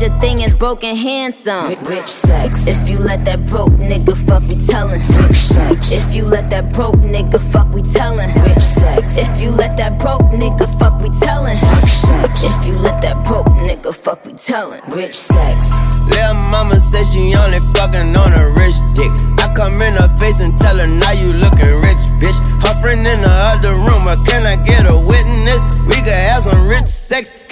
your thing is broken handsome. Rich sex. If you let that broke nigga fuck, we tellin'. Rich sex. If you let that broke nigga fuck, we tellin'. Rich sex. If you let that broke nigga fuck, we tellin'. Rich sex. If you let that broke nigga fuck, we tellin'. Rich sex. Lil' mama said she only fucking on a rich dick. I come in her face and tell her, now you looking rich, bitch. Her friend in the other room, but can I get a witness? We could have some rich sex.